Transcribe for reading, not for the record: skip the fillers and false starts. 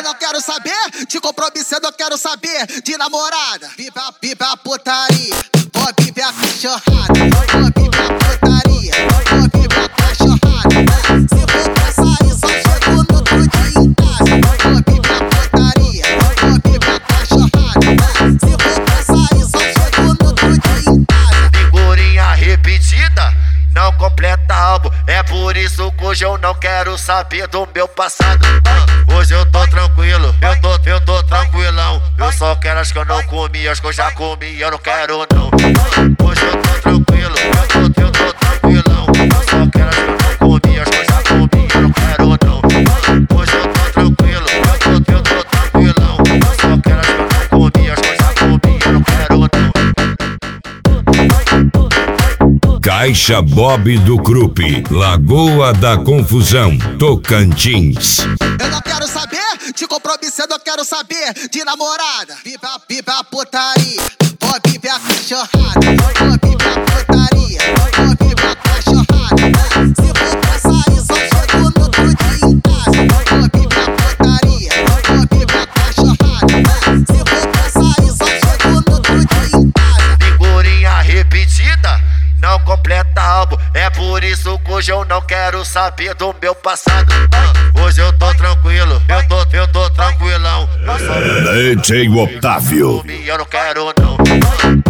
não quero saber de compromisso, eu não quero saber de namorada. Viva a putaria, vou viver a cachorrada. Vou viver a putaria, vou viver a cachorrada. Se for pra sair, só chego no outro dia em casa. Vou viver a putaria, vou viver a cachorrada. Se for pra sair, só chego no outro dia em casa. Figurinha repetida não completa álbum, é por isso que hoje eu não quero saber do meu passado. Hoje eu tô tranquilo, eu tô tranquilão. Eu só quero as que eu não comi, as que eu já comi, eu não quero não. Hoje eu tô tranquilo, eu tô tranquilão. Eu só quero as que eu não comi, as que eu já comi, eu não quero não. Hoje eu tô tranquilo, eu tô tranquilão. Eu só quero as que eu não comi, as que eu já comi, eu não quero não. Caixa Bob do Krupp, Lagoa da Confusão, Tocantins. Eu não quero saber de compromisso, eu não quero saber de namorada. Viva a putaria, vou viver a cachorrada. Vou viver a putaria, vou viver a cachorrada. Se for pra sair, só chego no outro dia em casa. Vou viver a putaria, vou viver a cachorrada. Se for pra sair, só chego no outro dia em casa. Figurinha repetida não completa álbum, é por isso que hoje eu não quero saber do meu passado. Hoje eu tô tranquilo, eu tô tranquilão. Eu só DJ Otávio. eu não quero não.